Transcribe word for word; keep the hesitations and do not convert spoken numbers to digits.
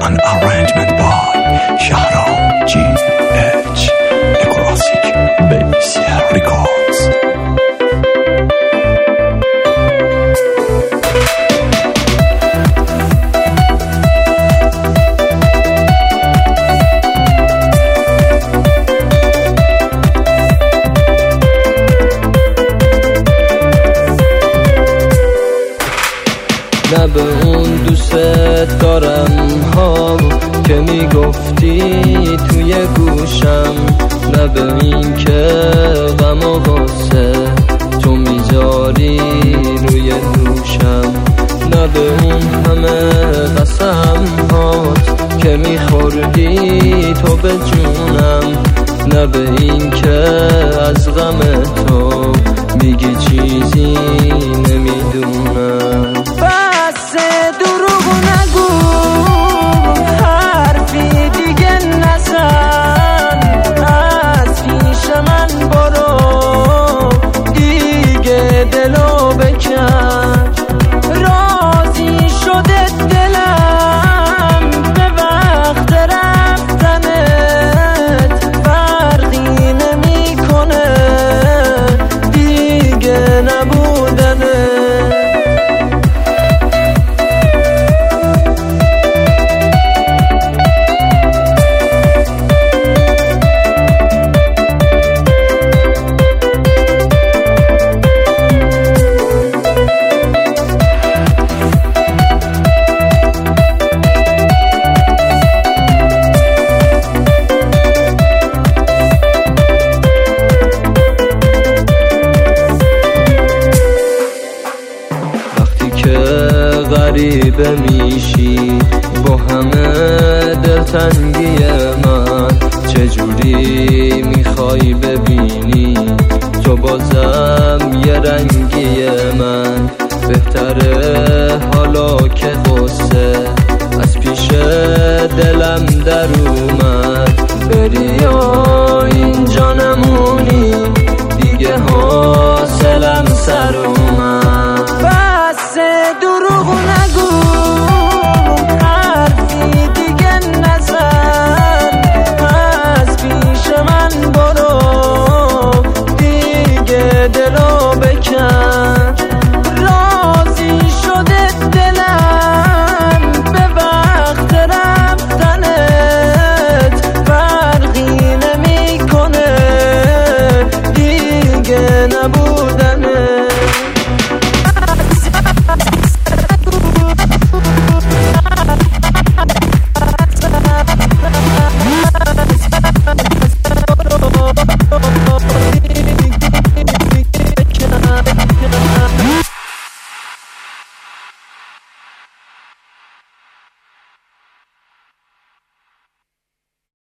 An arrangement by Shahram G H, a classic bass records. نه به اون دوست دارم ها که میگفتی توی گوشم، نه به این که غم و غصه تو میذاری روی دوشم، نه به اون همه قسم هات که میخوردی تو به جونم، نه به این که از غم تو میگی چیزی نمیدونم. بس دروغ نگو، حرفی دیگه نزن، از پیش من برو، دیگه دلو بکن. راضی شده دلم به وقت رفتنت، فرقی نمیکنه دیگه نبودنت. غریبه میشی با همه دلتنگی من، چجوری میخوای ببینی تو بازم یه رنگی من؟ بهتره حالا که غصه از پیش دلم در اومد،